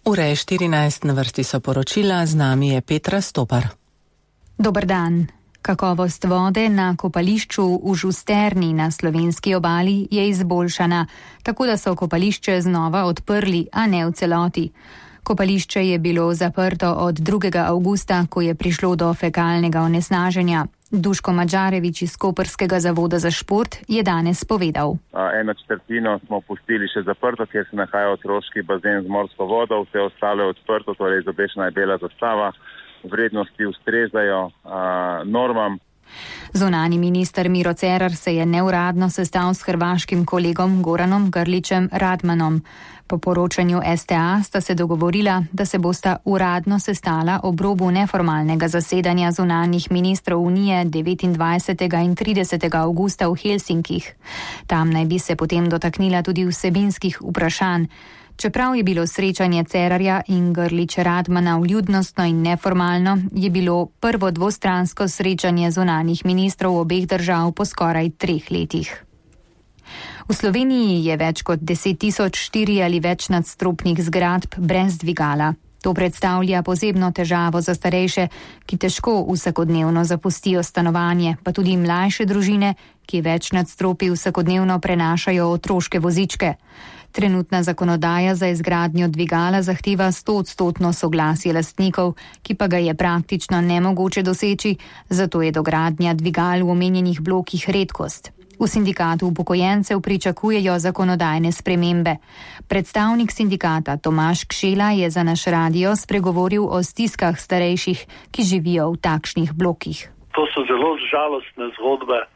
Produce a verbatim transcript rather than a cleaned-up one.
Ura je štirinajst, na vrsti so poročila, z nami je Petra Stopar. Dober dan. Kakovost vode na kopališču v Žusterni na slovenski obali je izboljšana, tako da so kopališče znova odprli, a ne v celoti. Kopališče je bilo zaprto od drugega avgusta, ko je prišlo do fekalnega onesnaženja. Duško Madžarevič iz Koprskega zavoda za šport je danes povedal. Eno četrtino smo pustili še zaprto, kjer se nahaja otroški bazen z morsko vodo, vse ostalo je odprto, torej izobešena je bela zastava, vrednosti ustrezajo a, normam. Zunanji minister Miro Cerar se je neuradno sestal s hrvaškim kolegom Goranom Grlićem Radmanom. Po poročanju S T A sta se dogovorila, da se bosta uradno sestala ob robu neformalnega zasedanja zunanjih ministrov Unije devetindvajsetega in tridesetega avgusta v Helsinkih. Tam naj bi se potem dotaknila tudi vsebinskih vprašanj. Čeprav je bilo srečanje Cerarja in Grlića Radmana vljudnostno in neformalno, je bilo prvo dvostransko srečanje zunanjih ministrov obeh držav po skoraj treh letih. V Sloveniji je več kot deset tisoč štiri ali več nadstropnih zgradb brez dvigala. To predstavlja posebno težavo za starejše, ki težko vsakodnevno zapustijo stanovanje, pa tudi mlajše družine, ki več nadstropij vsakodnevno prenašajo otroške vozičke. Trenutna zakonodaja za izgradnjo dvigala zahteva stoodstotno soglasje lastnikov, ki pa ga je praktično nemogoče doseči, zato je dogradnja dvigal v omenjenih blokih redkost. V sindikatu upokojencev pričakujejo zakonodajne spremembe. Predstavnik sindikata Tomaž Kšela je za naš radio spregovoril o stiskah starejših, ki živijo v takšnih blokih. To so zelo žalostne zgodbe